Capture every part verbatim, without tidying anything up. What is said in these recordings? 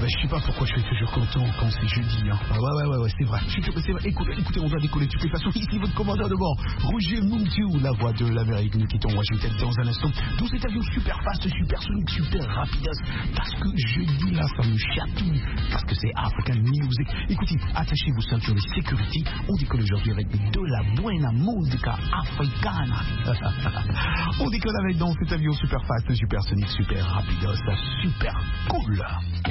ben, je sais pas pourquoi je suis toujours content quand c'est jeudi. Hein. Ah, ouais, ouais, ouais, ouais, c'est vrai. Je, c'est vrai. Écoutez, écoutez, on va décoller de toutes les façons. Ici, votre commandant de bord, Roger Muntu, la voix de l'Amérique. Nous quittons Washington dans un instant. Dans cet avion super fast, super sonique, super rapide. Parce que jeudi, là, ça me chatouille. Parce que c'est African Music. Écoutez, attachez vos ceintures de sécurité. On décolle aujourd'hui avec de la buena musica africana. On décolle avec dans cet avion super fast, super sonique, super rapide. Super cool.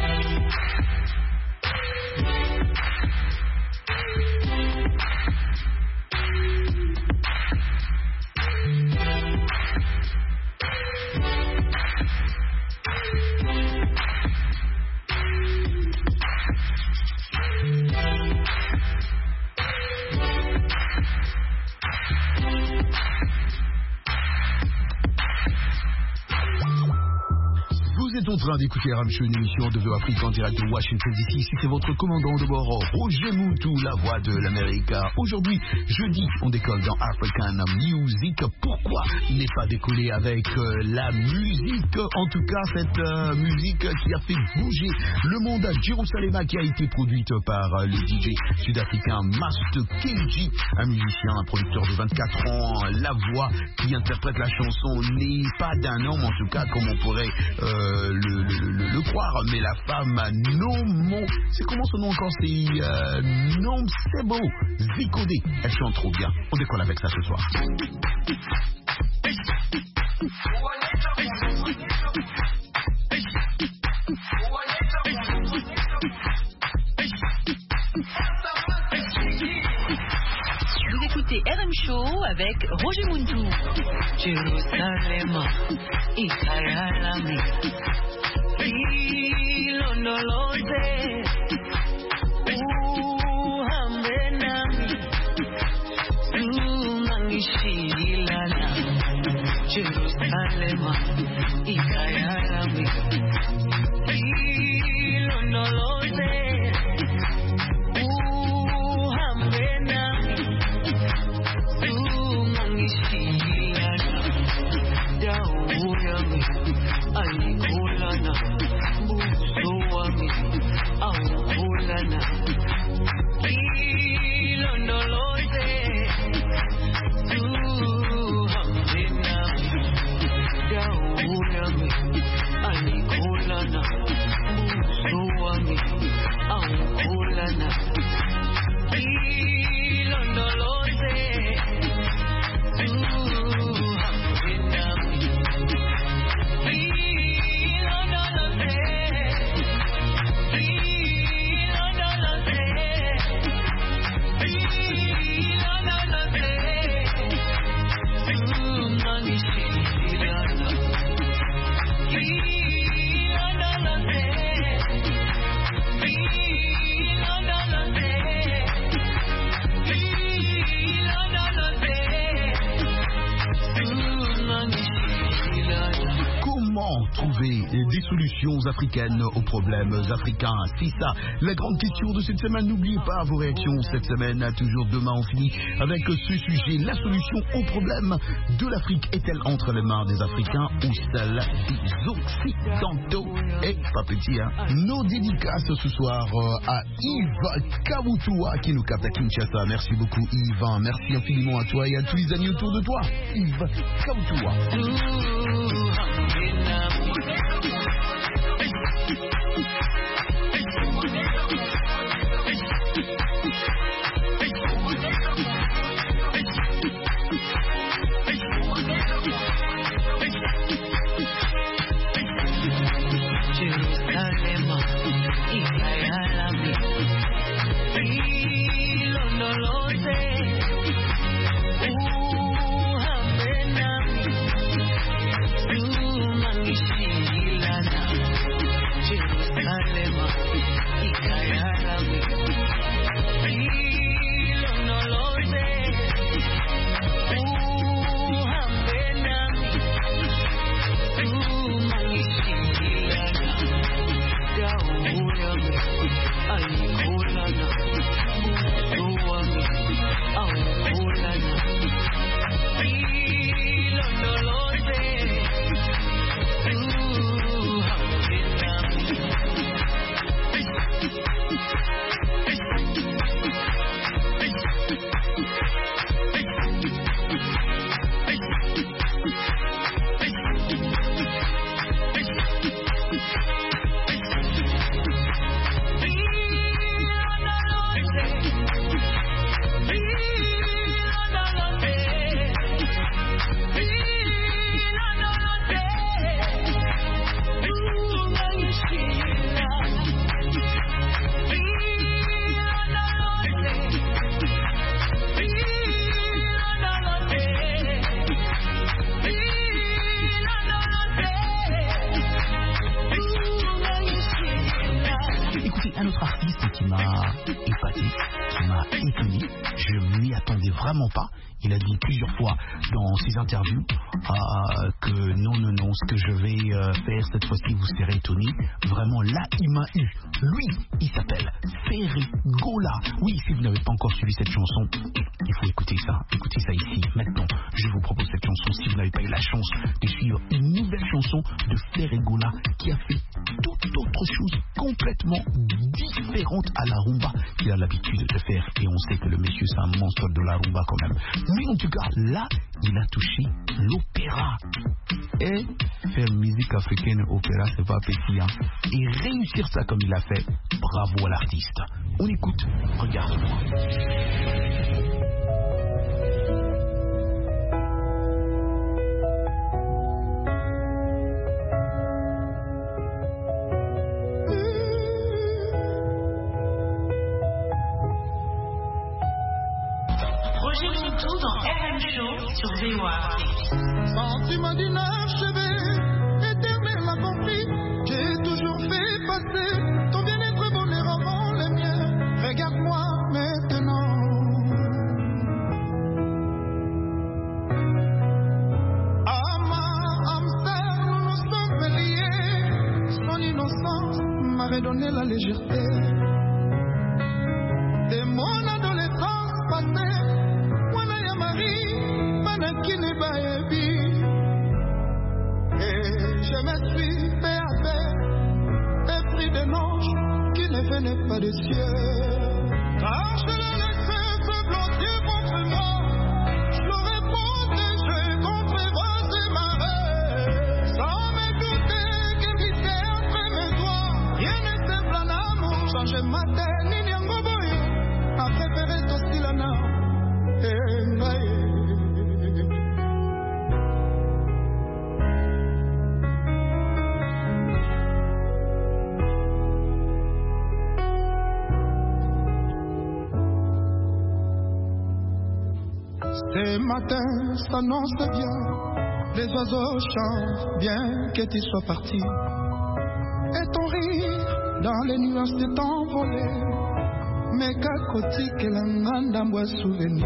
Vous êtes en train d'écouter R M Show, une émission de Vœux Afrique en direct de Washington D C. Ici, c'est votre commandant de bord, Roger Muntu, la voix de l'Amérique. Aujourd'hui, jeudi, on décolle dans African Music. Pourquoi n'est pas décollé avec euh, la musique? En tout cas, cette euh, musique qui a fait bouger le monde. Jerusalem, qui a été produite par euh, le D J sud-africain Master K G, un musicien, un producteur de vingt-quatre ans. La voix qui interprète la chanson n'est pas d'un homme, en tout cas, comme on pourrait... Euh, Le, le, le, le croire, mais la femme Nomo, c'est comment son nom encore? C'est euh, Nomsebo Zikode. Elle chante trop bien. On décolle avec ça ce soir. Vous écoutez R M Show avec Roger Muntu. Jerusalem, Ikayalami, Ilondoloze, Uhambenami, Sumangishilana. Jerusalem, Ikayalami, Ilondoloze. Alikulana, buso wami, aukulana, ilondoloze, tuhambena, daulami, alikulana, buso wami, aukulana, ilondoloze. Trouver des solutions africaines aux problèmes africains. C'est ça la grande question de cette semaine. N'oubliez pas vos réactions cette semaine. Toujours demain, on finit avec ce sujet. La solution aux problèmes de l'Afrique est-elle entre les mains des Africains ou celle des Occidentaux? Et pas petit, hein. Nos dédicaces ce soir à Yves Kabutua qui nous capte à Kinshasa. Merci beaucoup Yves. Merci infiniment à toi et à tous les amis autour de toi. Yves Kabutua. Écoutez, un autre artiste qui m'a épaté, qui m'a étonné, je m'y attendais vraiment pas. Il a dit plusieurs fois dans ses interviews euh, que non, non, non, ce que je vais euh, faire cette fois-ci, vous serez étonné. Vraiment, là, il m'a eu. Lui, il s'appelle Ferregola. Oui, si vous n'avez pas encore suivi cette chanson, il faut écouter ça. Écoutez ça ici, maintenant. Je vous propose cette chanson. Si vous n'avez pas eu la chance de suivre une nouvelle chanson de Ferregola qui a fait toute autre chose complètement différente à la rumba qu'il a l'habitude de faire. Et on sait que le monsieur, c'est un monstre de la rumba quand même. Mais en tout cas, là, il a touché l'opéra. Et faire musique africaine, opéra, c'est pas petit, hein. Et réussir ça comme il a fait, bravo à l'artiste. On écoute, regarde-moi. Tout dans R M Show sur V O A. Sentiment d'inachevé, éternel accompli, j'ai toujours fait passer ton bien-être bonheur avant les miens. Regarde-moi maintenant. À ma âme sœur, nous nous sommes liés. Son innocence m'a redonné la légèreté de mon adolescence passée. Et je me suis fait à paix, épris des anges qui ne venaient pas des cieux. Car je l'ai laissé se blottir contre moi, je l'aurais protégé contre vents et marées. Sans me douter qu'il vivait entre mes doigts, rien ne simple en amour, changer ma tête, ni n'yango boyo, a préféré ton silana. Et maïe. Ce matin s'annonce bien, les oiseaux chantent bien que tu sois parti. Et ton rire dans les nuages s'est envolé, mais kakoti que l'anganda boit souvenir.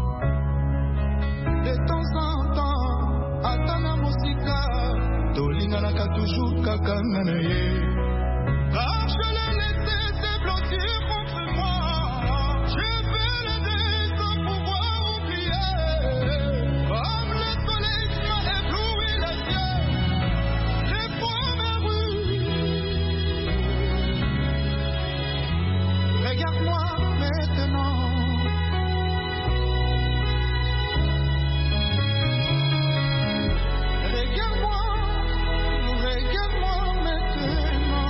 De temps en temps, atana musika, tolinga naka toujours kakanganaye. Car je l'ai laissé se blottir contre moi, je vais l'aider sans pouvoir oublier. Comme le soleil qui m'a ébloui les yeux, les premières rues. Regarde-moi maintenant. Regarde-moi, regarde-moi maintenant.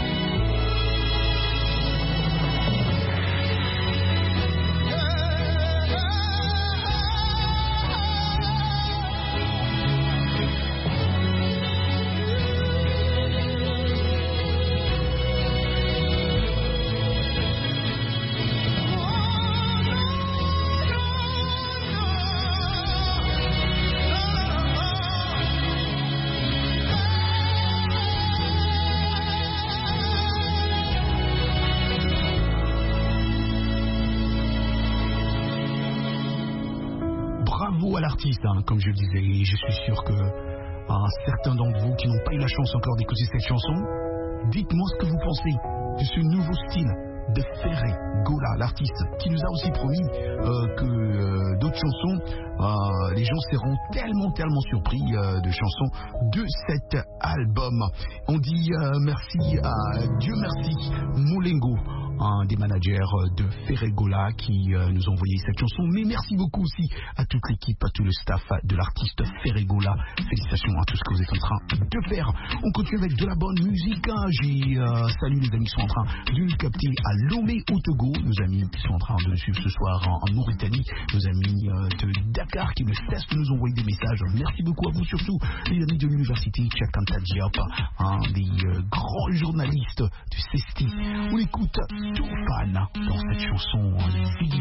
Bravo à l'artiste, hein, comme je le disais, et je suis sûr que hein, certains d'entre vous qui n'ont pas eu la chance encore d'écouter cette chanson, dites-moi ce que vous pensez de ce nouveau style de Ferregola, l'artiste qui nous a aussi promis euh, que euh, d'autres chansons, euh, les gens seront tellement tellement surpris euh, de chansons de cet album. On dit euh, merci à Dieu merci Moulengo, un des managers de Ferregola qui euh, nous a envoyé cette chanson, mais merci beaucoup aussi à toute l'équipe, à tout le staff de l'artiste Ferregola. Félicitations à tout ce que vous êtes en train de faire. On continue avec de la bonne musique. J'ai euh, salut les amis qui sont en train de nous capter à Lomé au Togo, nos amis qui sont en train de nous suivre ce soir en, en Mauritanie, nos amis euh, de Dakar qui ne cessent de nous envoyer des messages. Merci beaucoup à vous, surtout les amis de l'université Cheikh Anta Diop, un des euh, grands journalistes de CESTI. On écoute Toufan dans cette chanson Ziggy.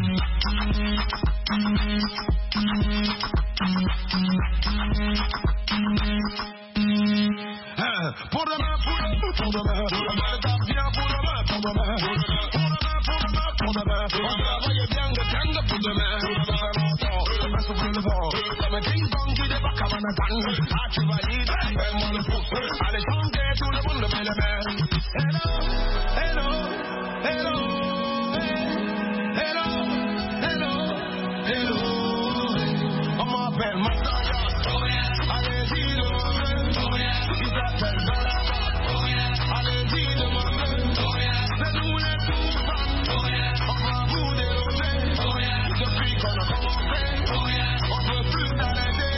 Pour demain, pour demain, pour demain, pour demain, pour demain, demain. Pour demain, pour demain, pour demain. On travaille bien de bien de pour demain. Pour demain, longtemps, demain souffle le vent. Comme un ping-pong qui débarque à Manhattan. Ah, tu valides, fais-moi le pouce. Allez chanter, tout le monde met les mains. Hello, hello, hello, hello, hello, hello. On m'appelle Mataya. Allez-y, demandez. Ils s'appellent Balaba. Allez-y, demandez. C'est nous les tout fans. On va vous déloger. Depuis qu'on a commencé, on veut plus s'arrêter.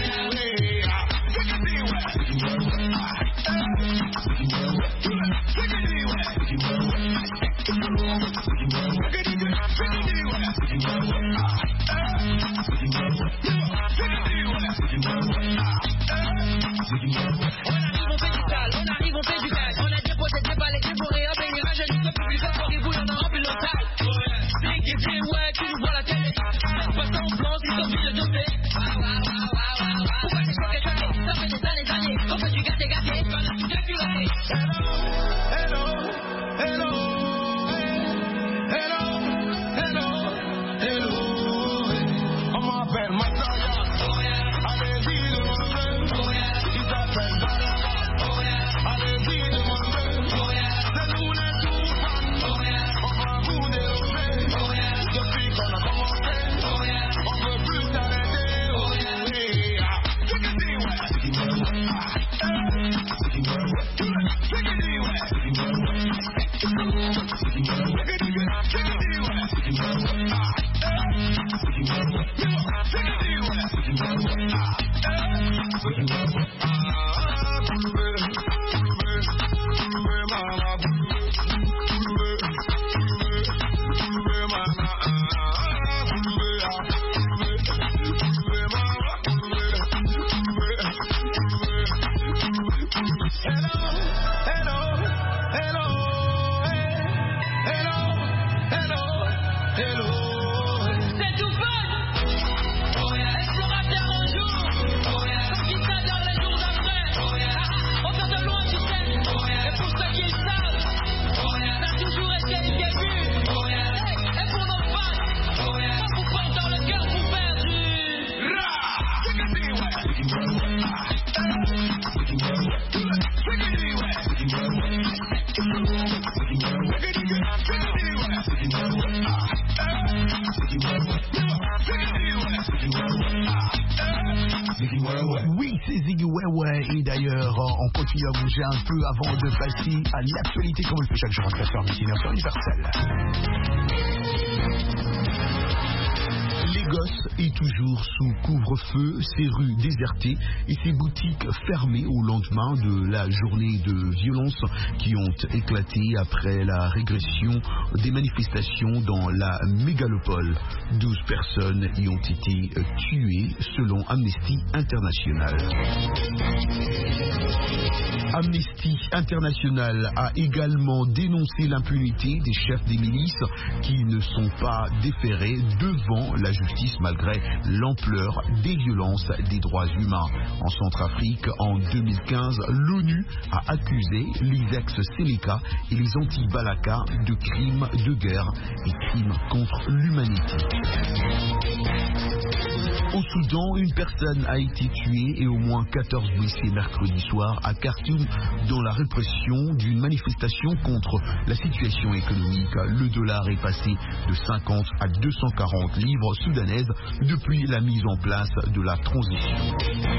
Oui, c'est Ziggy Wewe et d'ailleurs, on continue à bouger un peu avant de passer à l'actualité comme on le fait chaque jour en quatre heures sur Universel. Lagos est toujours sous couvre-feu, ses rues désertées et ses boutiques fermées au lendemain de la journée de violence qui ont éclaté après la régression des manifestations dans la mégalopole. douze personnes y ont été tuées selon Amnesty International. Amnesty International a également dénoncé l'impunité des chefs des milices qui ne sont pas déférés devant la justice malgré l'ampleur des violences des droits humains. En Centrafrique, en deux mille quinze, l'ONU a accusé les ex-Séléka et les anti-Balaka de crimes de guerre et crimes contre l'humanité. Au Soudan, une personne a été tuée et au moins quatorze blessés mercredi soir à Khartoum dans la répression d'une manifestation contre la situation économique. Le dollar est passé de cinquante à deux cent quarante livres soudanaises depuis la mise en place de la transition.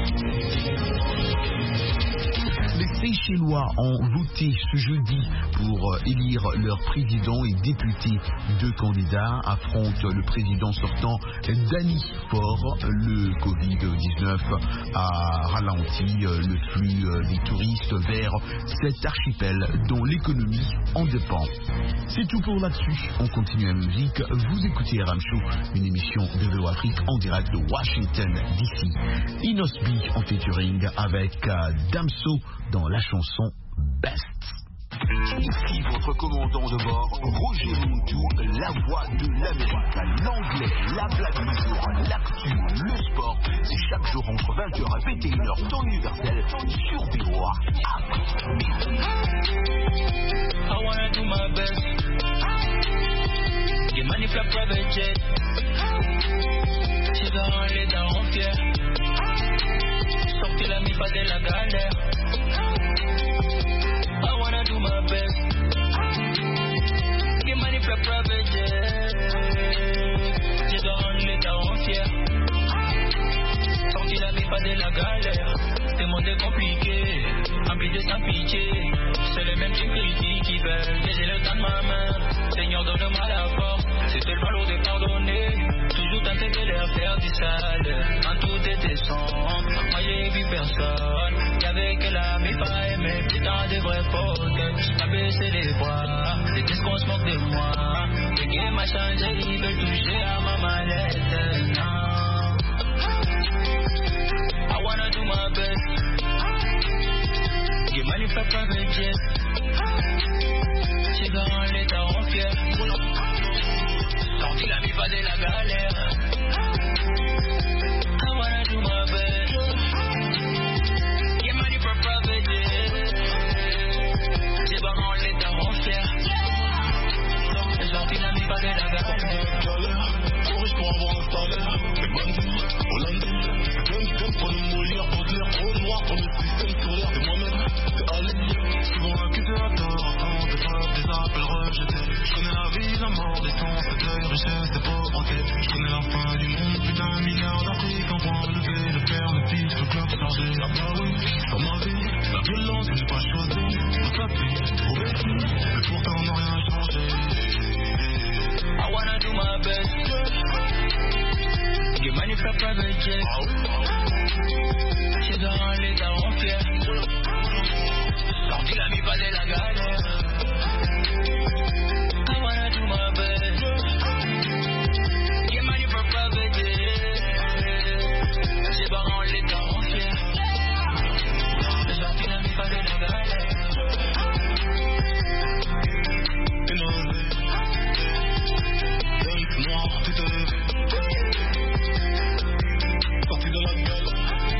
Les Seychellois ont voté ce jeudi pour élire leur président et député. Deux candidats affrontent le président sortant Danny Faure. Le covid dix-neuf a ralenti le flux des touristes vers cet archipel dont l'économie en dépend. C'est tout pour là-dessus. On continue la musique. Vous écoutez R M Show, une émission de V O Afrique en direct de Washington D C. Inosby en featuring avec Damso dans la chanson Best. Ici votre commandant de bord, Roger Muntu, la voix de l'Amérique, l'anglais, la blague du jour, l'actu, le sport. C'est chaque jour entre vingt heures et vingt et une heures temps universel sur V O Afrique. I wanna do my best. private jet. J'ai dans les darons fiers. Sorti la mi pas de la galère. I wanna do my best. Get money for private jet. J'ai dans les darons fiers. Sorti la mi pas de la galère. Ce monde est compliqué, rempli de sans pitié. C'est les mêmes qui critiquent qui veulent baiser le temps de ma main. Seigneur, donne-moi la force, c'était le valeur de pardonner. Toujours tenter de leur faire du sale, quand tout était sombre. Moi j'ai vu personne, y'avait que la mi pas aimé. Putain de vraies fautes, à baisser les bras. Ils disent qu'on se moque de moi. Le game a changé, ils veulent toucher à ma mallette. Non. I wanna do my best. Get money for private jet. J'ai dans les darons fiers. Sorti la mi pas de la galère. I wanna do my best. Get money for private jet. J'ai dans les darons fiers. Sorti la mi pas de la galère. Trop riche pour avoir un salaire. Les bandits, hollandais. Pour nous mourir, pour l'air trop noir, pour le système solaire de moi-même, c'est Alex. Souvent accusé à tort, quand des preuves, des appels rejetés. Je connais la vie, la mort, des temps, c'est deuil, richesse, des pauvreté. Je connais la fin du monde, plus d'un milliard d'Afrique en point levé. Le père, le fils, le club chargé. Ah bah oui, dans ma vie, la violence que j'ai pas choisi. Tout ça pris, trop bêtis, mais pourtant on n'a rien changé. I wanna do my best. Get money for private jet. J'ai dans les darons fiers. Sorti la mi pas de la galère. I wanna do my best. Get money for private jet. J'ai dans les darons fiers. Sorti la mi pas de la galère. Une osée. Donne-moi toute vie. Sorti de la galère.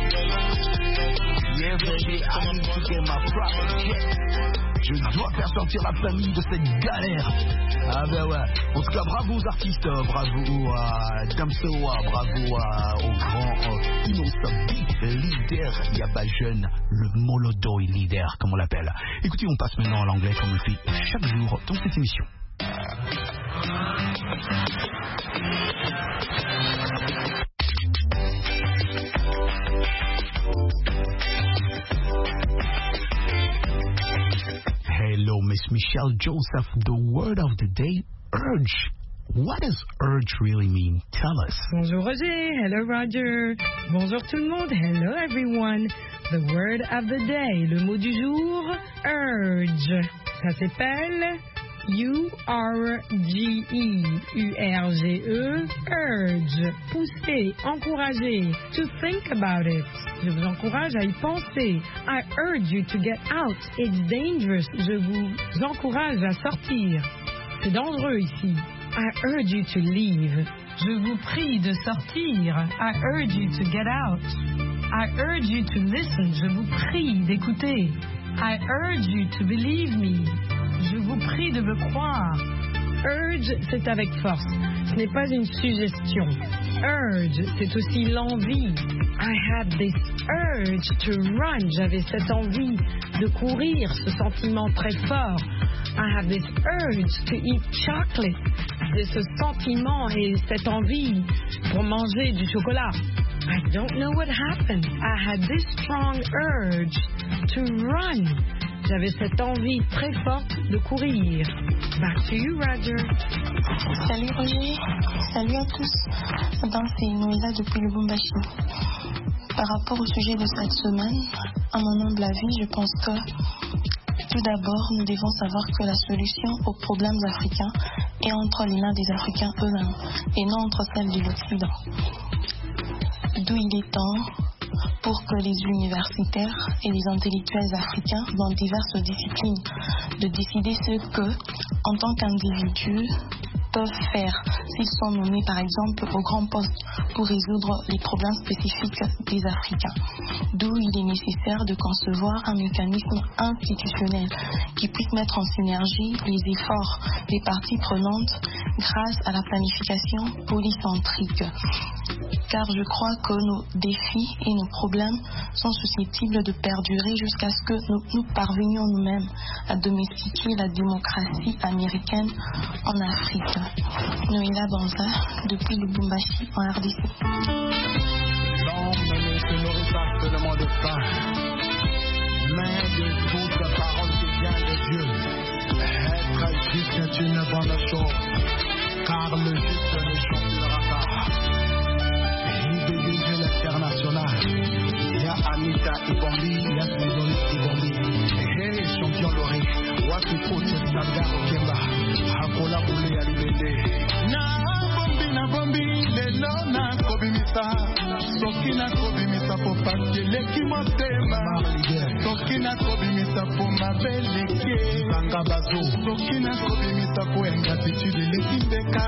Yeah, baby, I need to get my private jet. Je dois faire sortir la famille de cette galère. Ah ben ouais. En tout cas, bravo aux artistes, bravo à Damso, bravo à, au grand euh, immense big leader Yaba Jeune, le Molodoy leader, comme on l'appelle. Écoutez, on passe maintenant à l'anglais comme on le fait chaque jour dans cette émission. Hello, Miss Michelle Joseph. The word of the day, urge. What does urge really mean? Tell us. Bonjour Roger. Hello Roger. Bonjour tout le monde. Hello everyone. The word of the day. Le mot du jour, urge. Ça s'appelle U R G E. U R G E. Urge. Pousser, encourager. To think about it. Je vous encourage à y penser. I urge you to get out. It's dangerous. Je vous encourage à sortir. C'est dangereux ici. I urge you to leave. Je vous prie de sortir. I urge you to get out. I urge you to listen. Je vous prie d'écouter. I urge you to believe me. Je vous prie de me croire. Urge, c'est avec force. Ce n'est pas une suggestion. Urge, c'est aussi l'envie. I had this urge to run. J'avais cette envie de courir, ce sentiment très fort. I have this urge to eat chocolate. J'ai ce sentiment et cette envie pour manger du chocolat. I don't know what happened. I had this strong urge to run. J'avais cette envie très forte de courir. Back to you, Roger. Salut Roger, salut à tous. Ben, c'est Noéla depuis le Lubumbashi. Par rapport au sujet de cette semaine, à mon humble avis, je pense que tout d'abord, nous devons savoir que la solution aux problèmes africains est entre les mains des Africains eux-mêmes et non entre celles de l'Occident. D'où il est temps pour que les universitaires et les intellectuels africains dans diverses disciplines de décider ce que, en tant qu'individus, peuvent faire s'ils sont nommés par exemple au grand poste pour résoudre les problèmes spécifiques des Africains. D'où il est nécessaire de concevoir un mécanisme institutionnel qui puisse mettre en synergie les efforts les parties prenantes grâce à la planification polycentrique. Car je crois que nos défis et nos problèmes sont susceptibles de perdurer jusqu'à ce que nous, nous parvenions nous-mêmes à domestiquer la démocratie américaine en Afrique. Noéla Banza, depuis Lubumbashi, en R D C. L'homme ne se nourrit pas seulement de pain, mais de toute parole qui vient de Dieu. Être juste est une bonne chose, car le juste ne changera pas. Il dirige l'international. Il y a Anita Ibombi, il y a Sidon Ibombi. Hey, champion Lori, Wati Kote Sandar Okemba, Hakola Boule Alibende. Na Bombi, na Bombi, Lelo na Kobimisa. Sokina Kobimisa po Pakeleki Motema. Sokina Kobimisa po Mabeleke. Bangabazo. Sokina Kobimisa po Engatitude Lekindeka.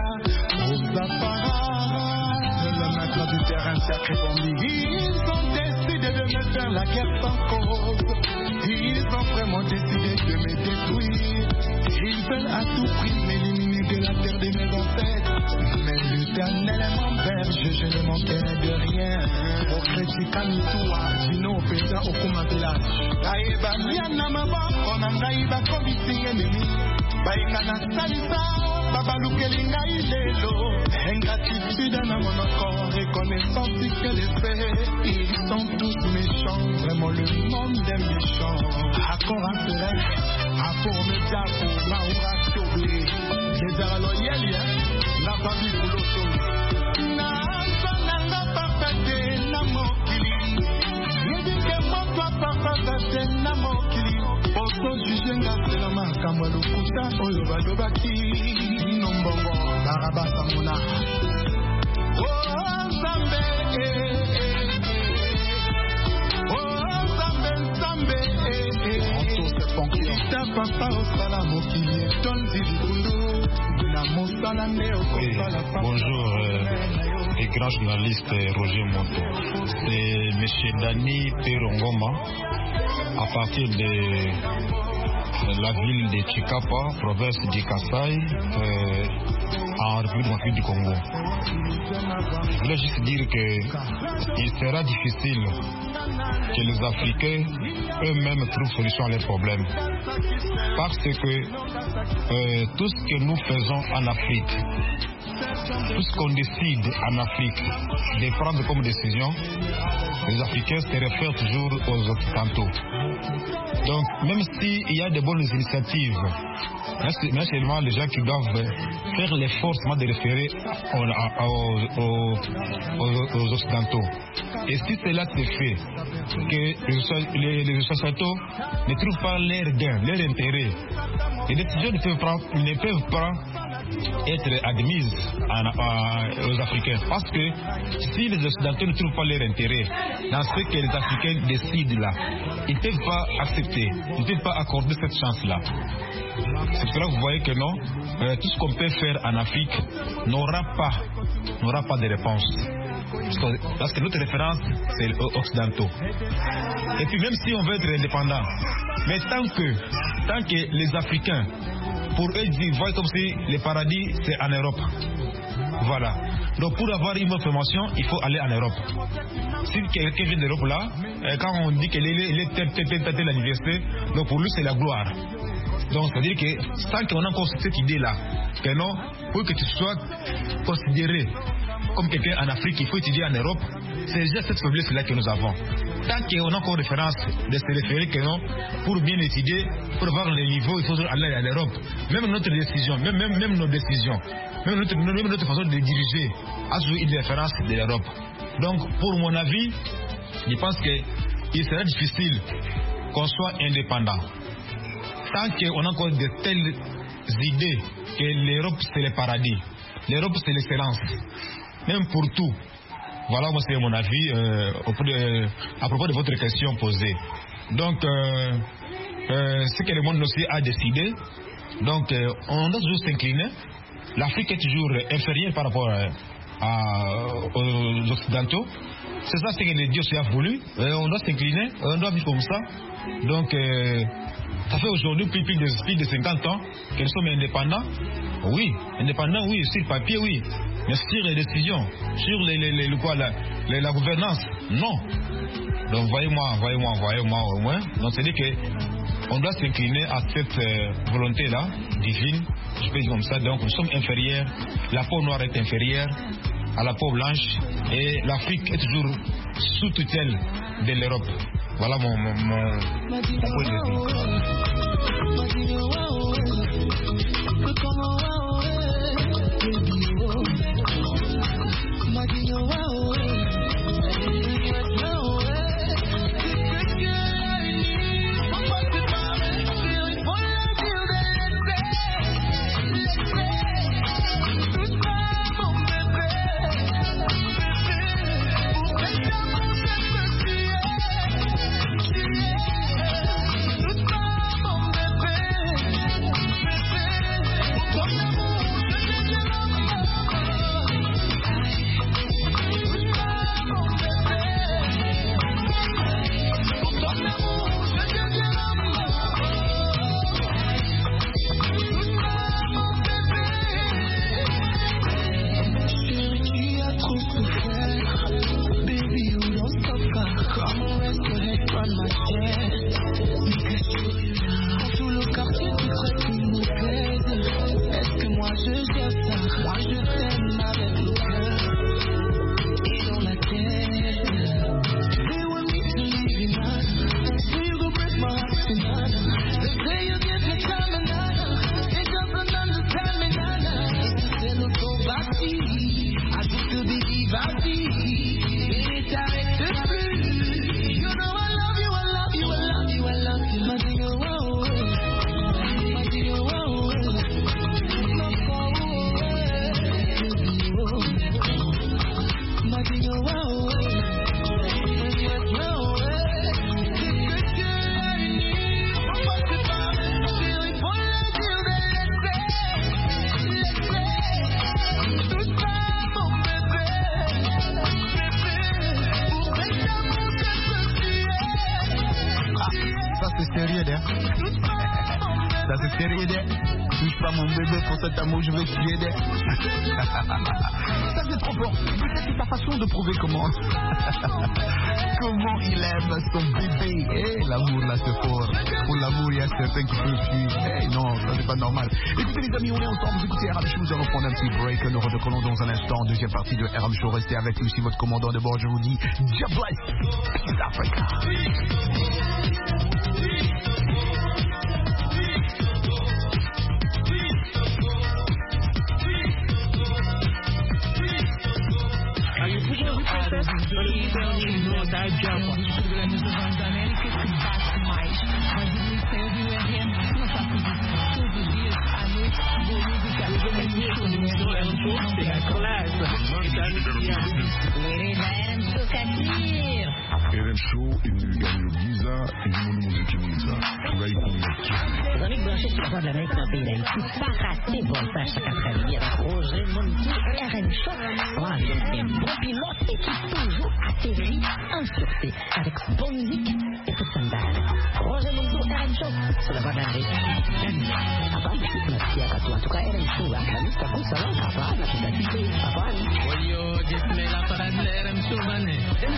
Ozapara. Le maître du terrain sacré Bombi. Ils ont décidé de me faire la guerre sans cause. Ils ont vraiment décidé de me détruire. Ils veulent à tout prix m'éliminer de la terre de mes ancêtres. Mais l'Éternel est mon berger, je ne manquerai de rien. Au critique toi, sinon au péta au Kuma village. Aïba miana mama, on a naïba komiti ennemi. Baïkana salisa, babalukelinga ilelo. Ingratitude à mon corps, reconnaissance que les faits. Ils sont tous méchants, vraiment le monde est méchant. Accord à cela, à pour me taper, ma oura sauver. Les araloyels, la famille pour l'auto. Na sananga papate na mokili. Yedike motwa papate na mokili. Oso jujenga selama kamwa lukuta oyo badobaki. Nombongo barabasa mona. Oh Zambe, oh Zambe, Zambe, Anto se fonction. Ta papa au salamokili, ton zidikundu. Oui, bonjour, euh, et grand journaliste Roger Moto. C'est M. Dani Perongoma, à partir de la ville de Chikapa, province du Kasaï, euh, en République du Congo. Je voulais juste dire qu'il sera difficile que les Africains eux-mêmes trouvent solution à leurs problèmes. Parce que euh, tout ce que nous faisons en Afrique, tout ce qu'on décide en Afrique de prendre comme décision, les Africains se réfèrent toujours aux Occidentaux. Donc, même s'il y a de bonnes initiatives, mais seulement les gens qui doivent faire l'effort de référer aux, aux, aux, aux Occidentaux. Et si cela se fait, que les, les Occidentaux ne trouvent pas leur gain, leur intérêt, les décisions ne peuvent pas, ne peuvent pas être admises à, à, aux Africains. Parce que si les Occidentaux ne trouvent pas leur intérêt dans ce que les Africains décident là, ils ne peuvent pas accepter, ils ne peuvent pas accorder cette chance-là. C'est pour cela que vous voyez que non, euh, tout ce qu'on peut faire en Afrique n'aura pas, n'aura pas de réponse. Parce que notre référence, c'est les Occidentaux. Et puis même si on veut être indépendant, mais tant que, tant que les Africains, pour eux, ils voient comme si le paradis, c'est en Europe. Voilà. Donc pour avoir une bonne formation, il faut aller en Europe. Si quelqu'un vient d'Europe là, quand on dit qu'il est tête à l'université, donc pour lui c'est la gloire. Donc c'est-à-dire que sans qu'on ait encore cette idée-là, que non, pour que tu sois considéré comme quelqu'un en Afrique, il faut étudier en Europe, c'est déjà cette faiblesse-là que nous avons. Tant qu'on a encore référence de se référer que non, pour bien étudier, pour avoir le niveau, il faut aller à l'Europe. Même notre décision, même, même, même nos décisions, même notre, même notre façon de diriger a toujours une référence de l'Europe. Donc, pour mon avis, je pense qu'il sera difficile qu'on soit indépendant. Tant qu'on a encore de telles idées que l'Europe c'est le paradis, l'Europe c'est l'excellence, même pour tout. Voilà, moi c'est mon avis euh, de, à propos de votre question posée. Donc, euh, euh, ce que le monde aussi a décidé, donc euh, on doit toujours s'incliner. L'Afrique est toujours inférieure par rapport à, à, aux Occidentaux. C'est ça ce que le Dieu a voulu. Euh, on doit s'incliner, on doit vivre comme ça. Donc, euh, ça fait aujourd'hui plus, plus, de, plus de cinquante ans que nous sommes indépendants. Oui, indépendants, oui, sur le papier, oui. Mais sur les décisions, sur les, les, les, le quoi, la, les, la gouvernance, non. Donc, voyez-moi, voyez-moi, voyez-moi au moins. Donc, c'est-à-dire qu'on doit s'incliner à cette euh, volonté-là, divine, je peux dire comme ça. Donc, nous sommes inférieurs, la peau noire est inférieure à la peau blanche et l'Afrique est toujours sous tutelle de l'Europe. Voilà mon, mon, mon, mon point de cet amour, je veux tuer des... Ça c'est trop fort. Peut-être c'est ta façon de prouver comment... comment il aime son bébé. Eh, l'amour là c'est fort. Pour l'amour, il y a certains qui peuvent suivre. Eh non, ça c'est pas normal. Écoutez les amis, on est ensemble. Vous écoutez R M Show, nous allons prendre un petit break. Nous redecollons dans un instant. Deuxième partie de R M Show. Restez avec nous si votre commandant de bord, je vous dis, God bless. Peace Africa. R M Show, il nous gagne le visa, et nous nous musique visa. On va y connaître. Vous avez branché sur la voie de l'Amérique dans le pays d'Haïti. Pas raté bon ça chaque après-midi avec Roger Monti et R M Show. Voilà, un bon pilote et qui toujours atterrit en sûreté avec bonne musique et toute son balle. Roger Monti et R M Show sur la voie de l'Amérique. Apa? Merci à toi. En tout cas, R M Show, la liste comme ça, apa? La totalité, apa? Oyo, jisme la parade de R M Show, bane.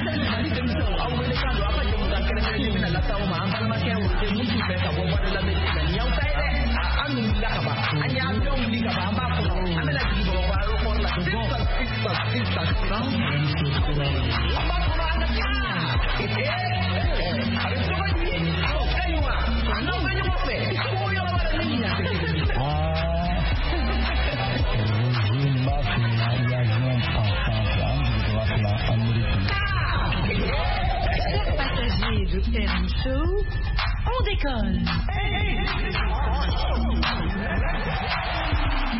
De R M Show, on décolle. This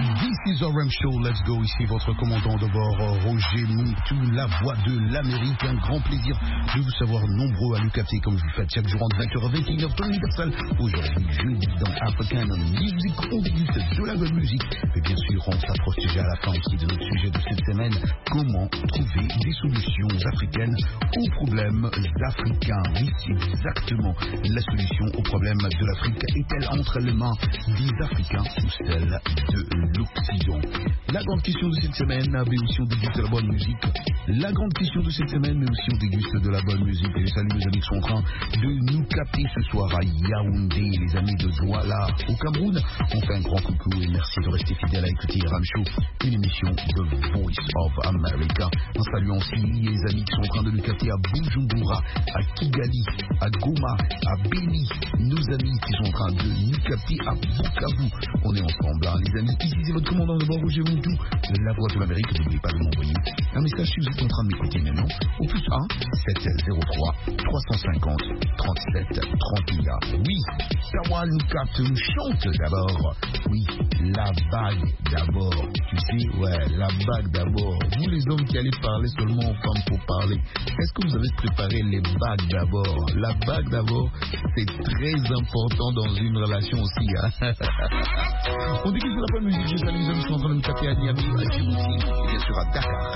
is R M Show, let's go. Ici votre commandant de bord, Roger Moutou, la voix de l'Amérique. Un grand plaisir de vous savoir nombreux à nous capter comme je vous fais chaque jour en vingt heures à vingt et une heures temps universel. Aujourd'hui, jeudi, dans African Music, on déguste de la bonne musique. Et bien sûr, on s'approche déjà à la fin aussi de notre sujet de cette semaine. Comment trouver des solutions africaines aux problèmes africains? Oui, c'est exactement la solution aux problèmes de l'Afrique. Est-elle entre les mains des Africains ou celle de l'Occident? La grande question de cette semaine, mais aussi on déguste de la bonne musique. La grande question de cette semaine, mais aussi on déguste de la bonne musique. Et je salue les amis qui sont en train de nous capter ce soir à Yaoundé, les amis de Douala au Cameroun. On fait un grand coucou et merci de rester fidèle à écouter R M Show, une émission de Voice of America. En saluant aussi les amis qui sont en train de nous capter à Bujumbura, à Kigali, à Goma, à Beni. Nos amis qui sont en train de nous capter à Bukavu. On est ensemble, hein, les amis. Ici, c'est votre commandant de bord, Roger Moutou, la voix de l'Amérique. N'oubliez pas de m'envoyer un message si vous êtes en train de m'écouter maintenant. Au plus un sept zéro trois trois cent cinquante trente-sept trente et un. Oui, Sawa nous capte, nous chante d'abord. Oui, la bague d'abord. Tu sais, ouais, la bague d'abord. Vous les hommes qui allez parler seulement aux femmes pour parler, est-ce que vous avez préparé les bagues d'abord? La bague d'abord, c'est très important dans une relation aussi. Hein? On dit que c'est la bonne musique. Je salue les amis qui sont en train de me taper à Niamey, à Djibouti, et bien sûr à Dakar.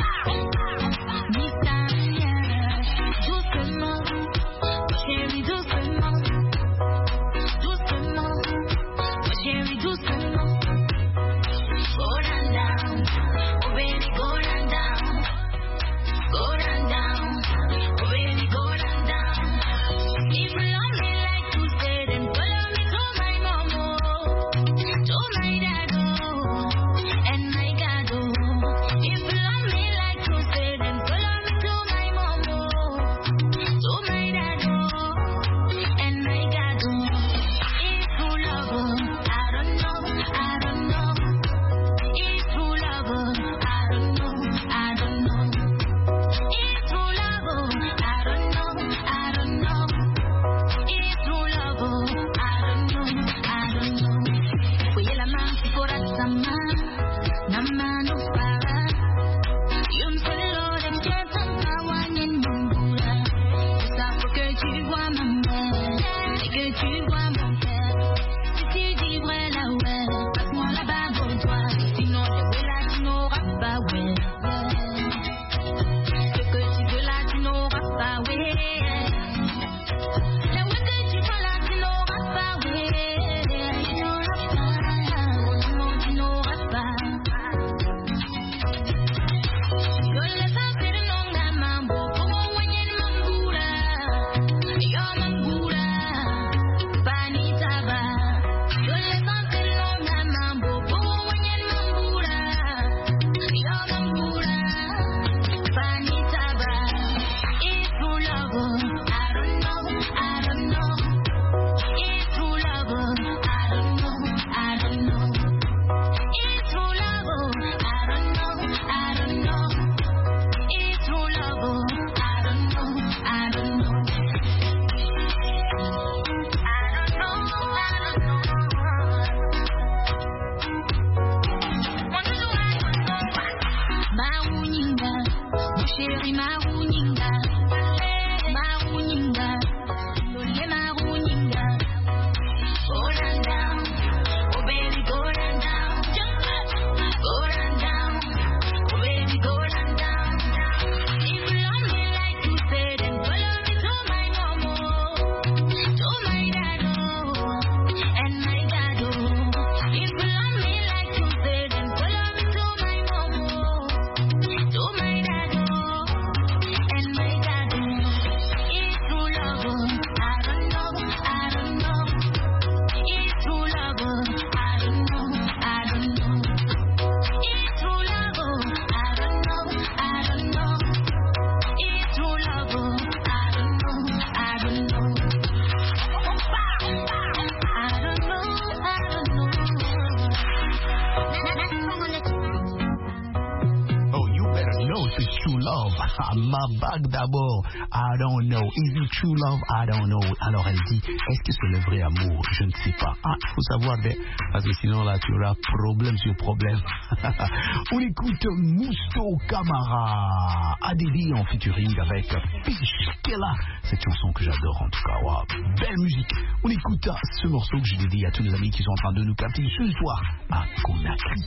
Doucement, chérie, doucement, doucement, chérie, doucement. Go down, down, oh baby, go down, down, go down, down, oh baby, go down, down. If you love me like you said, then follow me to my mama, to my dad, and my God. If you love me like you said, then follow me to my mama, to my dad, and my God. If true love, I don't know, I don't know. If true love, I don't know, I don't know. If true love, I don't know, I don't know. If true love, I don't know, I don't know. Voyez la main qui fera sa main, la main nous para. Yum solo de pieza kawan en mumbura. Ça faut que tu vois ma mère et que tu vois mon père. Si tu dis vrai là ouais, passe-moi la bague au doigt. Sinon les ouais là tu n'auras pas ouais. Ce que tu veux là tu n'auras pas ouais. La ouais que tu veux là tu n'auras pas ouais. Tu n'auras pas, oh non non tu n'auras is true love. Ma bague d'abord. I don't know. Is it true love? I don't know. Alors elle dit, est-ce que c'est le vrai amour? Je ne sais pas. Ah, il faut savoir, parce que sinon là tu auras problème sur problème. On écoute Mousto Camara, A D D en featuring avec Pichkela. Cette chanson que j'adore en tout cas. Wow. Belle musique. On écoute ce morceau que j'ai dédié à tous les amis qui sont en train de nous capter ce soir à Conakry.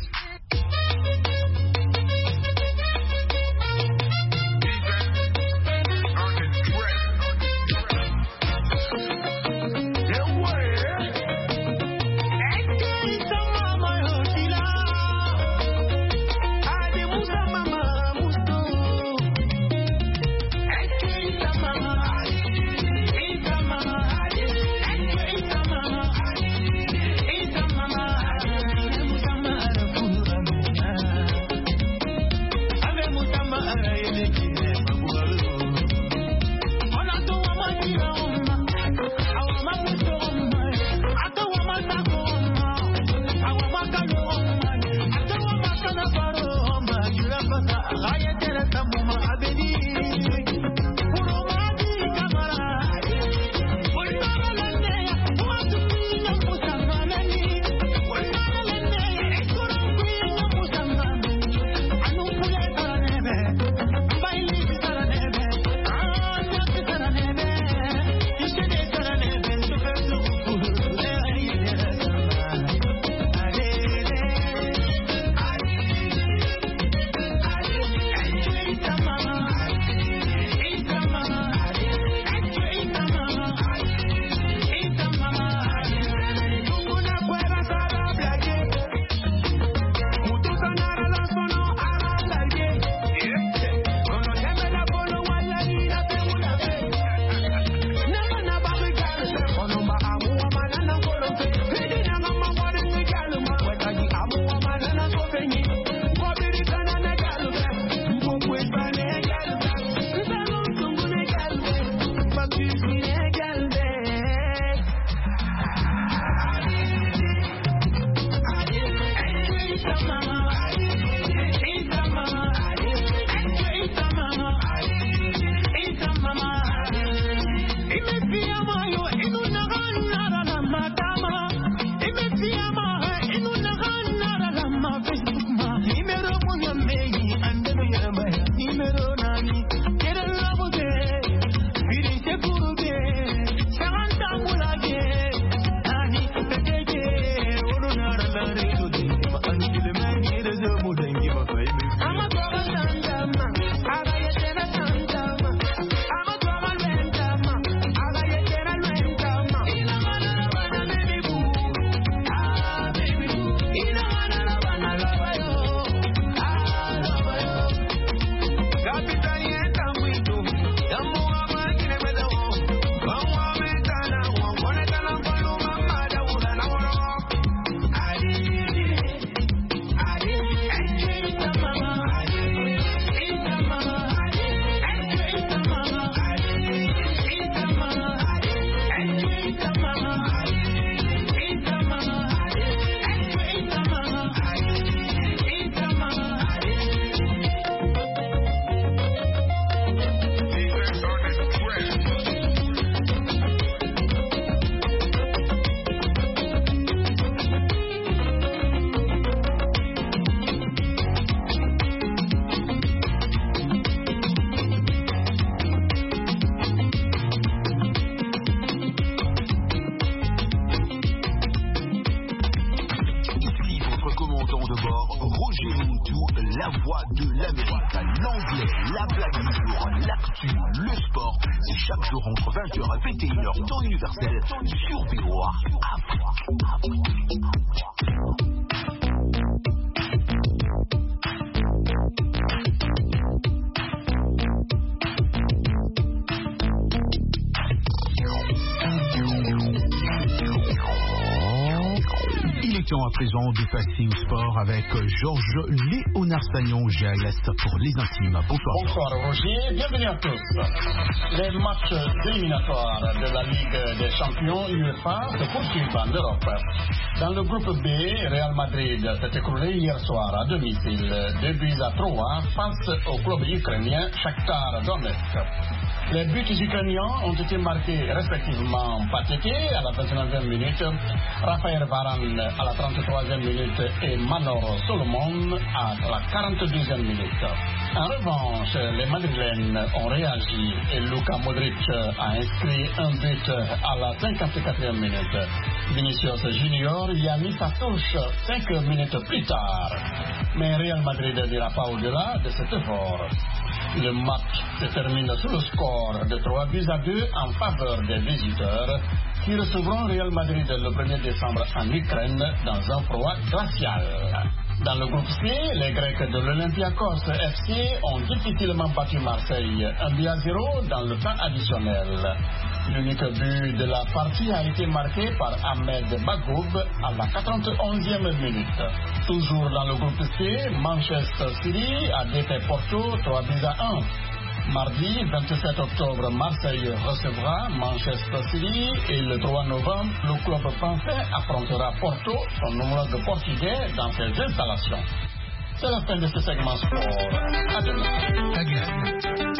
temps à présent de passer au sport avec Georges Léonard Sagnon, G A S pour les intimes. Bonsoir. Bonsoir Roger, bienvenue à tous. Les matchs éliminatoires de la Ligue des champions UEFA se poursuivent en Europe. Dans le groupe B, Real Madrid s'est écroulé hier soir à domicile, deux buts à trois face au club ukrainien Shakhtar Donetsk. Les buts ukrainiens ont été marqués respectivement Pateke à la vingt-neuvième minute, Raphaël Varane à la trente-troisième minute et Manor Solomon à la quarante-deuxième minute. En revanche, les Madrilènes ont réagi et Luka Modric a inscrit un but à la cinquante-quatrième minute. Vinicius Junior y a mis sa touche cinq minutes plus tard. Mais Real Madrid n'ira pas au-delà de cet effort. Le match se termine sous le score de trois buts à deux en faveur des visiteurs qui recevront Real Madrid le premier décembre en Ukraine dans un froid glacial. Dans le groupe C, les Grecs de l'Olympiakos F C ont difficilement battu Marseille un but à zéro dans le temps additionnel. L'unique but de la partie a été marqué par Ahmed Bagoub à la quatre-vingt-onzième minute. Toujours dans le groupe C, Manchester City a défait Porto trois buts à un. Mardi vingt-sept octobre, Marseille recevra Manchester City et le trois novembre, le club français affrontera Porto, son homologue portugais, dans ses installations. C'est la fin de ce segment sport. À demain.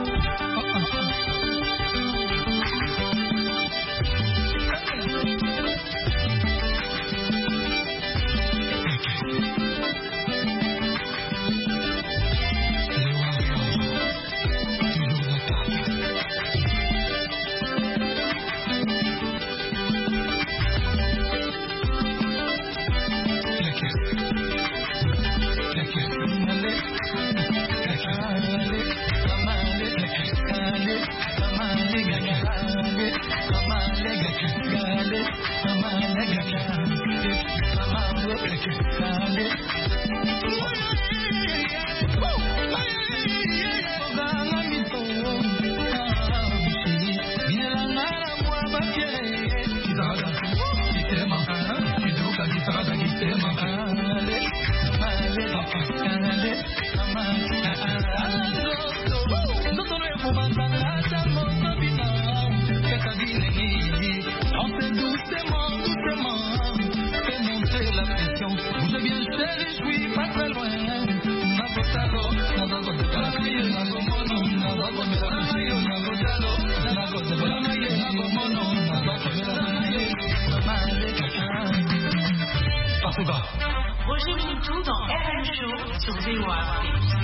Roger Moutou dans R M Show sur V O A.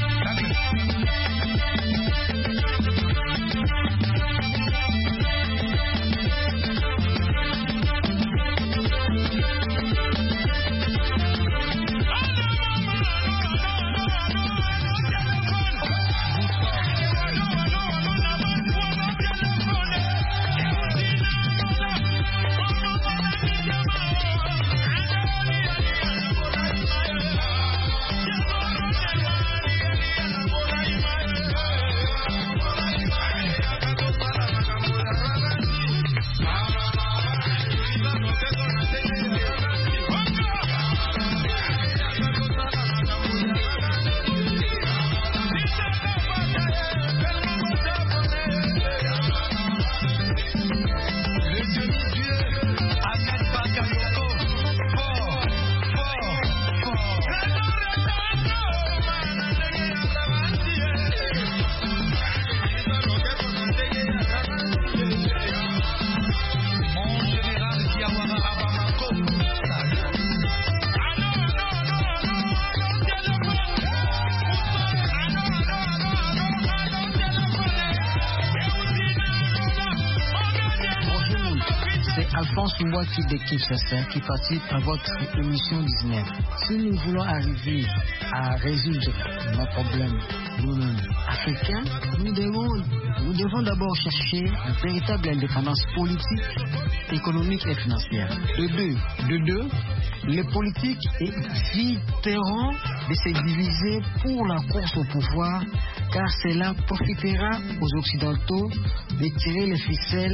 Alphonse Mouaki d'équipe C C qui participe à votre émission dix-neuf. Si nous voulons arriver à résoudre nos problèmes nous-mêmes africains, nous devons, nous devons d'abord chercher une véritable indépendance politique, économique et financière. De deux, de deux, les politiques éviteront de se diviser pour la course au pouvoir, car cela profitera aux Occidentaux de tirer les ficelles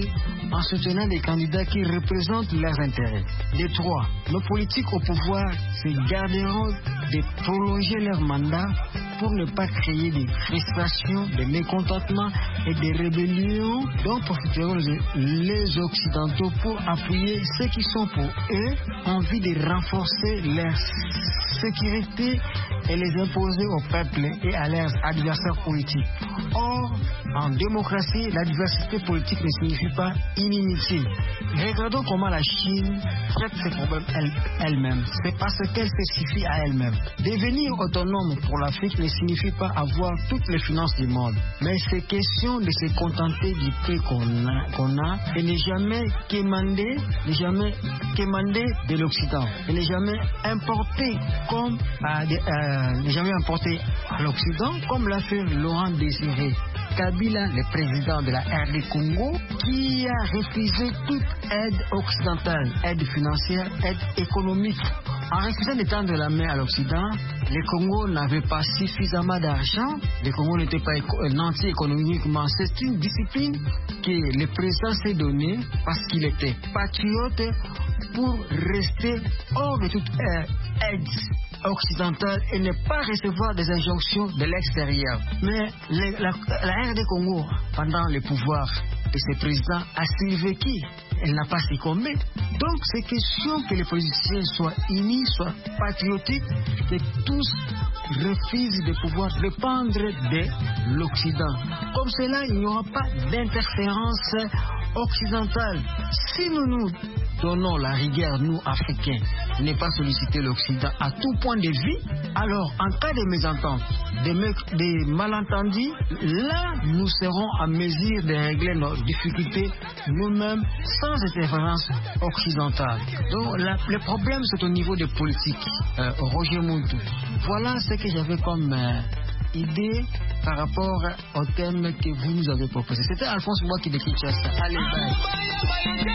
en soutenant des candidats qui représentent leurs intérêts. De trois, nos politiques au pouvoir se garderont de prolonger leur mandat pour ne pas créer des frustrations, des mécontentements et des rébellions dont profiteront les Occidentaux pour appuyer ceux qui sont pour eux envie de renforcer leur sécurité et les imposer au peuple et à leurs adversaires politiques. Or, en démocratie, la diversité politique ne signifie pas inimitié. Regardons comment la Chine traite ses problèmes elle, elle-même. C'est parce qu'elle se suffit à elle-même. Devenir autonome pour l'Afrique ne signifie pas avoir toutes les finances du monde, mais c'est question de se contenter du peu qu'on a, qu'on a et ne jamais quémander, ne jamais quémander de l'Occident et ne jamais importer comme à, euh, ne jamais importer à l'Occident comme l'a fait Laurent Désiré Kabila, le président de la R D Congo, qui a refusé toute aide occidentale, aide financière, aide économique. En refusant de tendre la main à l'Occident, le Congo n'avait pas suffisamment d'argent, le Congo n'était pas nanti économiquement. C'est une discipline que le président s'est donnée parce qu'il était patriote pour rester hors de toute aide occidentale et ne pas recevoir des injonctions de l'extérieur. Mais le, la, la R D Congo, pendant le pouvoir de ce président, a survécu. Elle n'a pas succombé. Donc, c'est question que les politiciens soient unis, soient patriotiques, que tous refusent de pouvoir dépendre de l'Occident. Comme cela, il n'y aura pas d'interférence occidentale. Si nous nous donnons la rigueur, nous, Africains, ne pas solliciter l'Occident à tout point de vue, alors, en cas de mésentente, des, des malentendus, là, nous serons en mesure de régler nos difficultés nous-mêmes sans interférence occidentale. Donc, la, le problème, c'est au niveau des politiques. Euh, Roger Muntu. Voilà ce que j'avais comme euh, idée par rapport au thème que vous nous avez proposé. C'était Alphonse Moi qui décrit ça. Allez, bye.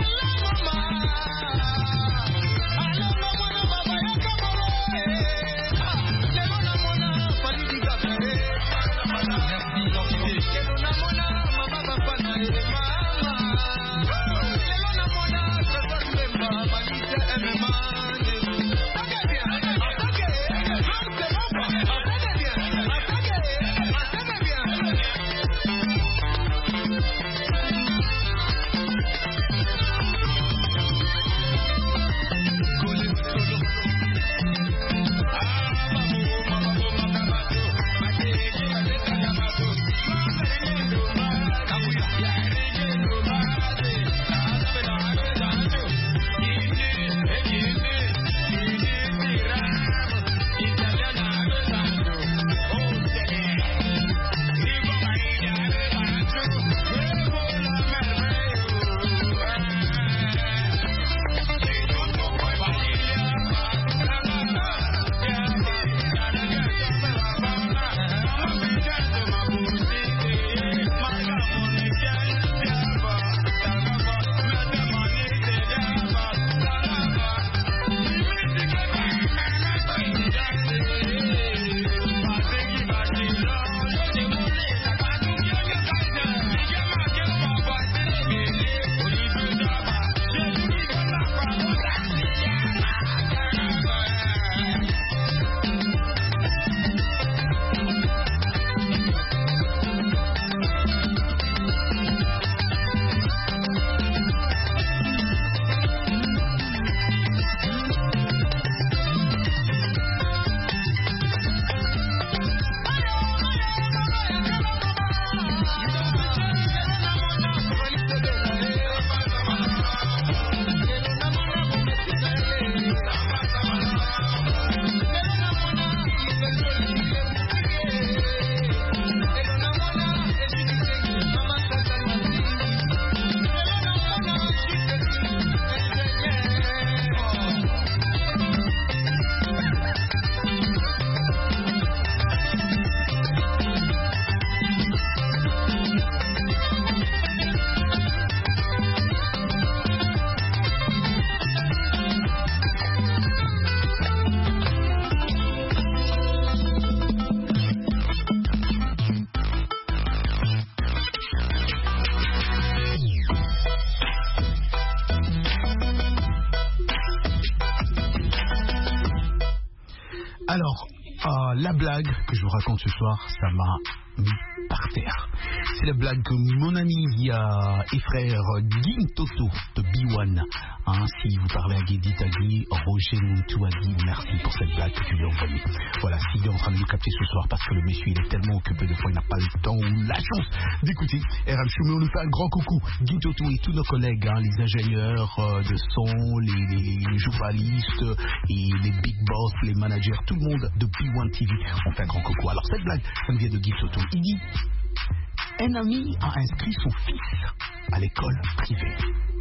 Alors, euh, la blague que je vous raconte ce soir, ça m'a mis par terre. C'est la blague que mon ami euh, et frère Guy Toto de B un, hein, si vous parlez à Guédi Tagui, Roger Montou a dit merci pour cette blague que tu lui as envoyée. Voilà, s'il est en train de nous capter ce soir parce que le monsieur il est tellement occupé de fois, il n'a pas le temps ou la chance d'écouter R M Show, mais on nous fait un grand coucou. Guy Toto et tous nos collègues, hein, les ingénieurs euh, de son, les, les, les journalistes et les big boss, les managers, tout le monde de B un T V, on fait un grand coucou. Alors cette blague, ça me vient de Guy Toto. Il dit: un ami a inscrit son fils à l'école privée.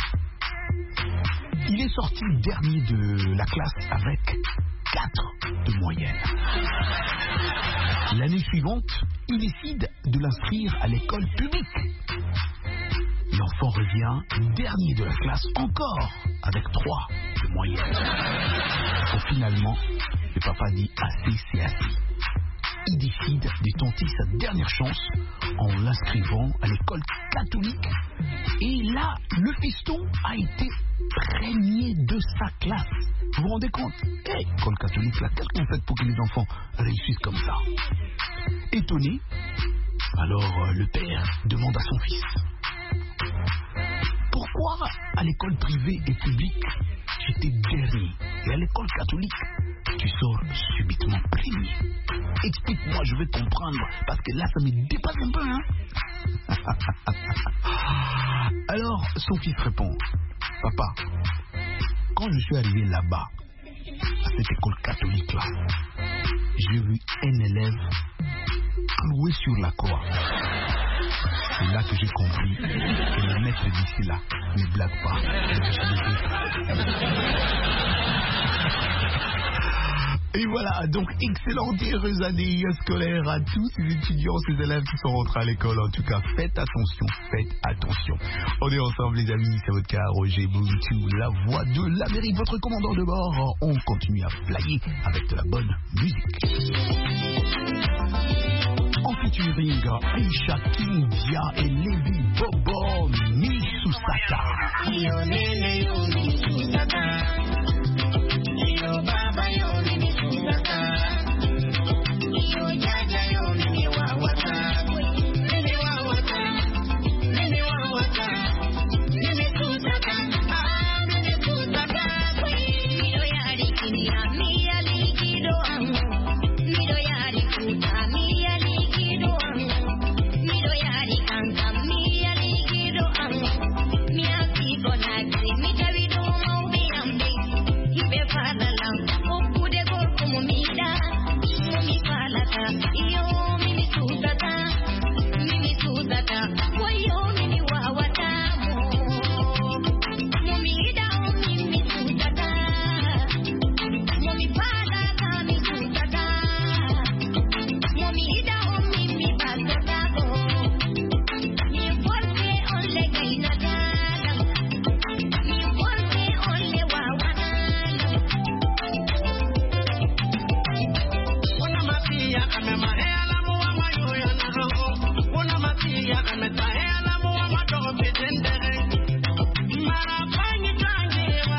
Il est sorti dernier de la classe avec quatre de moyenne. L'année suivante, il décide de l'inscrire à l'école publique. L'enfant revient dernier de la classe encore avec trois de moyenne. Et finalement, le papa dit assez, c'est assez. Il décide de tenter sa dernière chance en l'inscrivant à l'école catholique. Et là, le fiston a été premier de sa classe. Vous vous rendez compte? Hey, école catholique, là, qu'est-ce qu'on fait pour que les enfants réussissent comme ça? Étonné, alors euh, le père demande à son fils: pourquoi à l'école privée et publique j'étais dernier et à l'école catholique tu sors subitement premier? Explique-moi, je vais comprendre, parce que là ça me dépasse un peu, hein. Alors son fils répond: papa, quand je suis arrivé là-bas à cette école catholique là, j'ai vu un élève cloué sur la croix. C'est là que j'ai compris que le maître d'ici là ne blague pas. Et voilà, donc excellente et heureuse année scolaire à tous ces étudiants, ces élèves qui sont rentrés à l'école. En tout cas, faites attention, faites attention. On est ensemble les amis, c'est votre cas, Roger Montou, la voix de l'Amérique, votre commandant de bord. On continue à flyer avec de la bonne musique. En featuring Aisha Kindia et Levi Bobo Misusaka. Yo nene yo Misusaka, yo baba yo Misusaka, yo jaja yo nene wawata, nene wawata, nene wawata, nene Susaka, ah nene Susaka. Miro yari kinia miya likido amu, miro yari kuta miya likido amu, miro yari kanta miya likido amu, miya kiko nagri mita vido maubi ambi, ibe fala lam, okude gorko mumida, mumi falata, iyo mimi sudata, mimi sudata, wayo mimi wawata mo, mumida mimi sudata, mumi falata mimi sudata, mumida mimi basata ko, mi forte onle gainata, mi forte onle wawata. Una mafia amemarea la mua mayoya na roho, una mafia ametaea la mua madogo petendere, marafanyi tangiwa,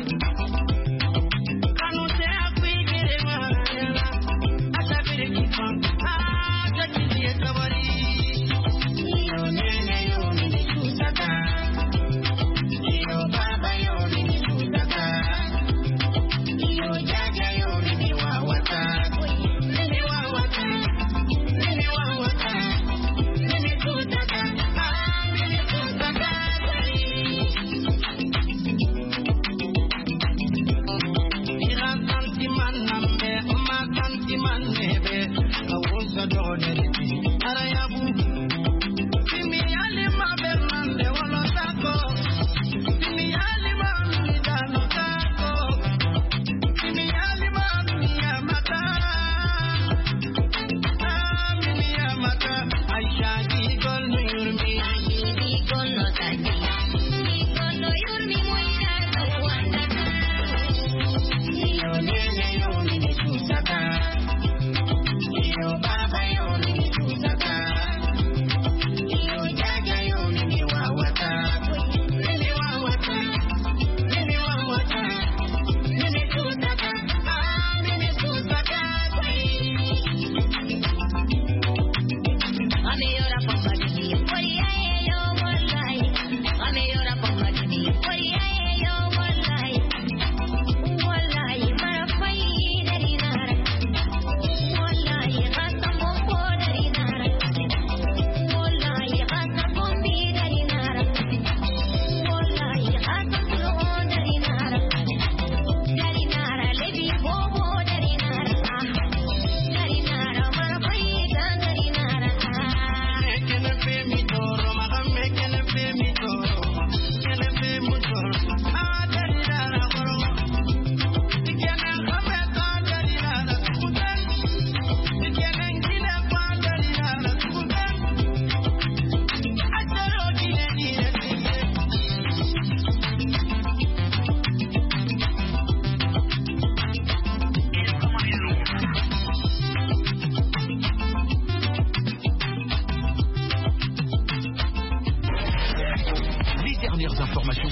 kanute akuigirewa, asabiri kifan, aja kiziye kabari. Iyo nene yo mini susaka, iyo baba yo mini susaka, iyo jaja yo mini wawata, nene wawata, nene wawata, nene susaka, ah nene susaka. Ira tanti manambe, ma tanti manebe, awusa dodeti, arayabu. Simi alima bernande wala tako, simi alima midano tako, simi alima miyamata, ah miyamata, Aisha gigol no yurmi, gigol no tati, gigol no yurmi moira kawanda, iyo nene yo mini susaka, iyo baba yo mini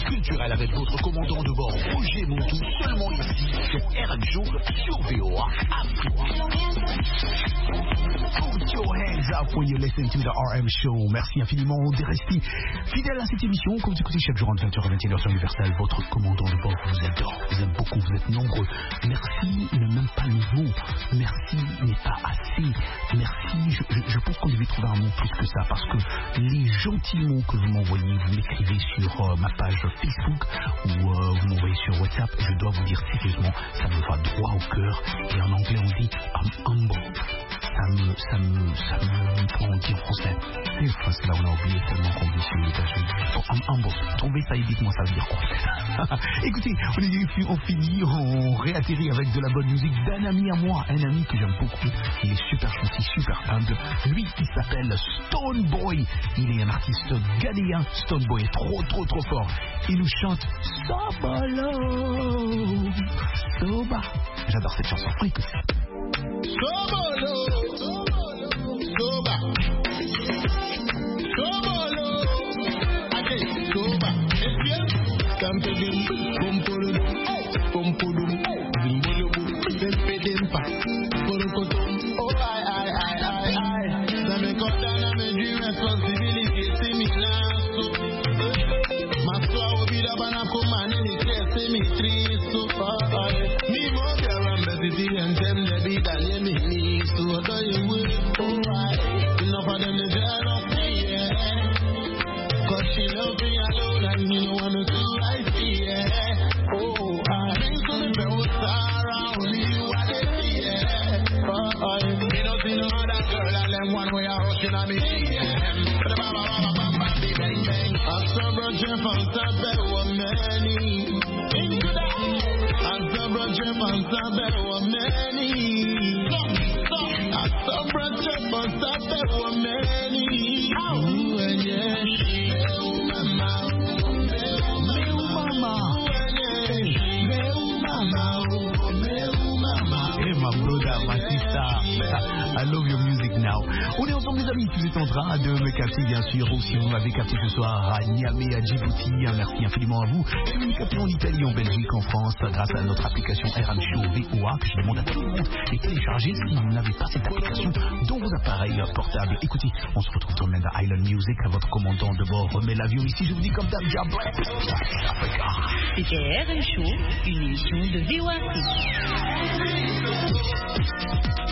culturelle avec votre commandant de bord Roger Montou, seulement ici sur R M Show sur V O A Afrique. Put your hands up when you listen to the R M Show. Merci infiniment de rester fidèle à cette émission. Comme vous écoutez chaque jour en vingt heures à vingt et une heures sur Universal, votre commandant de bord vous adore, vous aime beaucoup, vous êtes nombreux. Merci n'est même pas le mot. Merci n'est pas assez. Merci, je, je, je pense qu'on devait trouver un mot plus que ça, parce que les gentils mots que vous m'envoyez, vous m'écrivez sur euh, ma page Facebook ou euh, vous m'envoyez sur WhatsApp, je dois vous dire sérieusement, ça me va droit au cœur. Et en anglais on dit I'm humble. Ça me, ça me, ça me, comment on dit en français? C'est le français là, on a oublié tellement qu'on dit sur les États-Unis. Oh, I'm humble. Trouvez ça et dites-moi ça veut dire quoi. Écoutez, on, est, on finit, on réatterrit avec de la bonne musique d'un ami à moi, un ami que j'aime beaucoup. Il est super gentil, super humble. Lui, il s'appelle Stone Boy. Il est un artiste ghanéen. Stone Boy est trop, trop, trop fort. Il nous chante Sobolo. Soba. J'adore cette chanson. On écoute ça. Sobolo. Soba. Sobolo. Ake, soba. Espiel. Kampedem. Pompolodum. Pompodum. Zimbolobum. Zempedempa. Porokotum. Oh, I, I, I, I, I. Ça me condamne à me dire responsabilité, c'est mi lasso. Ma soeur au vide à Banacomane, les clés, c'est mi triste. Mi mo biaram, betiti, and them, the beat, and let me need to do you with. Alright, enough of them, the jealousy, yeah. Cause she love me alone, and me no want to do right, yeah. Oh, I think to me, but what's around you, what they see, yeah. Alright, me no see no other girl, and them one way are rushing on me, yeah. But ba ba ba ba ba ba bang bang. I saw Roger from Sabel, what many. Into that. I saw Roger from Sabel, what many. I saw Roger from Sabel, what many. Ooh, and yeah, she. Mama, mama, hey, my brother, my sister, I love your music now. On est ensemble, les amis. Vous êtes en train de me capter, bien sûr. Ou si vous m'avez capté ce soir à Niamey, à Djibouti, merci infiniment à vous. Si vous me captez en Italie, en Belgique, en France, grâce à notre application R M Show V O A, que je demande à tout le monde de télécharger si vous n'avez pas cette application dans vos appareils portables. Écoutez, on se retrouve dans le Island Music. À votre commandant de bord remet l'avion ici. Je vous dis comme d'hab, c'était R M Show, une émission de V O A.